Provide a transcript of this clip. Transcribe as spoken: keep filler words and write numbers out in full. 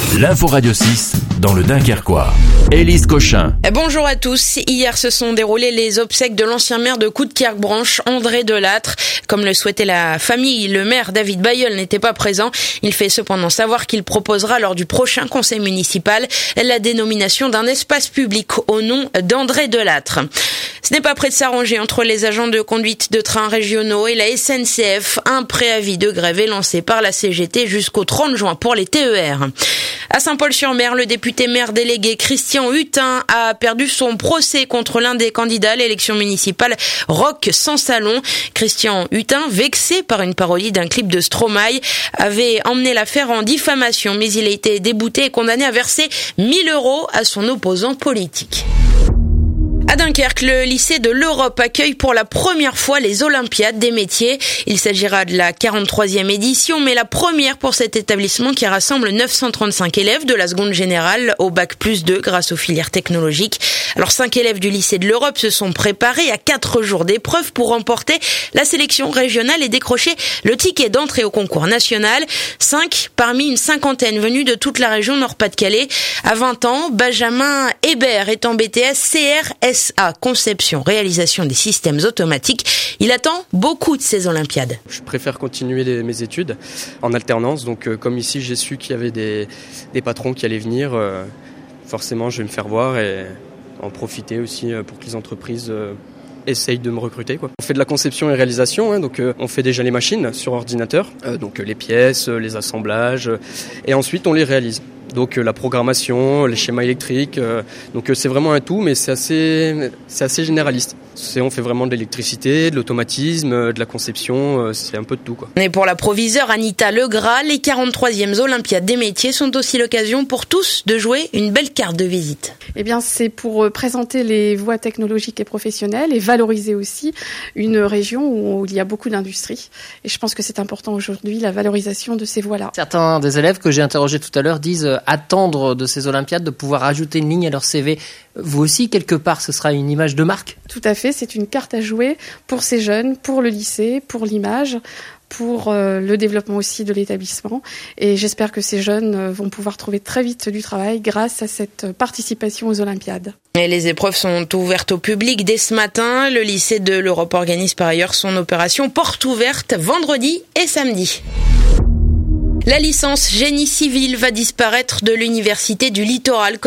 L'info Radio six dans le Dunkerquois. Élise Cochin. Bonjour à tous. Hier se sont déroulées les obsèques de l'ancien maire de Coudekerque-Branche, André Delattre. Comme le souhaitait la famille, le maire David Bailleul n'était pas présent. Il fait cependant savoir qu'il proposera lors du prochain conseil municipal la dénomination d'un espace public au nom d'André Delattre. Ce n'est pas près de s'arranger entre les agents de conduite de trains régionaux et la S N C F. Un préavis de grève est lancé par la C G T jusqu'au trente juin pour les T E R. À Saint-Paul-sur-Mer, le député maire délégué Christian Hutin a perdu son procès contre l'un des candidats à l'élection municipale, Roch Sans Salon. Christian Hutin, vexé par une parodie d'un clip de Stromae, avait emmené l'affaire en diffamation, mais il a été débouté et condamné à verser mille euros à son opposant politique. À Dunkerque, le lycée de l'Europe accueille pour la première fois les Olympiades des métiers. Il s'agira de la quarante-troisième édition, mais la première pour cet établissement qui rassemble neuf cent trente-cinq élèves de la seconde générale au bac plus deux grâce aux filières technologiques. Alors cinq élèves du lycée de l'Europe se sont préparés à quatre jours d'épreuves pour remporter la sélection régionale et décrocher le ticket d'entrée au concours national. Cinq parmi une cinquantaine venus de toute la région Nord-Pas-de-Calais. À vingt ans, Benjamin Hébert est en B T S C R S A, conception, réalisation des systèmes automatiques. Il attend beaucoup de ces Olympiades. Je préfère continuer les, mes études en alternance. Donc, euh, comme ici, j'ai su qu'il y avait des, des patrons qui allaient venir. Euh, forcément, je vais me faire voir et en profiter aussi euh, pour que les entreprises euh, essayent de me recruter, quoi. On fait de la conception et réalisation, hein, donc euh, on fait déjà les machines sur ordinateur, euh, donc euh, les pièces, euh, les assemblages, euh, et ensuite on les réalise. Donc euh, la programmation, les schémas électriques, euh, donc euh, c'est vraiment un tout, mais c'est assez, c'est assez généraliste. C'est, on fait vraiment de l'électricité, de l'automatisme, euh, de la conception, euh, c'est un peu de tout, quoi. Et pour la proviseure Anita Legras, les quarante-troisièmes Olympiades des métiers sont aussi l'occasion pour tous de jouer une belle carte de visite. Eh bien, c'est pour présenter les voies technologiques et professionnelles et valoriser aussi une région où il y a beaucoup d'industrie. Et je pense que c'est important aujourd'hui, la valorisation de ces voies-là. Certains des élèves que j'ai interrogés tout à l'heure disent attendre de ces Olympiades de pouvoir ajouter une ligne à leur C V. Vous aussi, quelque part, ce sera une image de marque ? Tout à fait, c'est une carte à jouer pour ces jeunes, pour le lycée, pour l'image, pour euh, le développement aussi de l'établissement. Et j'espère que ces jeunes euh, vont pouvoir trouver très vite du travail grâce à cette participation aux Olympiades. Et les épreuves sont ouvertes au public dès ce matin. Le lycée de l'Europe organise par ailleurs son opération porte ouverte vendredi et samedi. La licence génie civil va disparaître de l'université du littoral.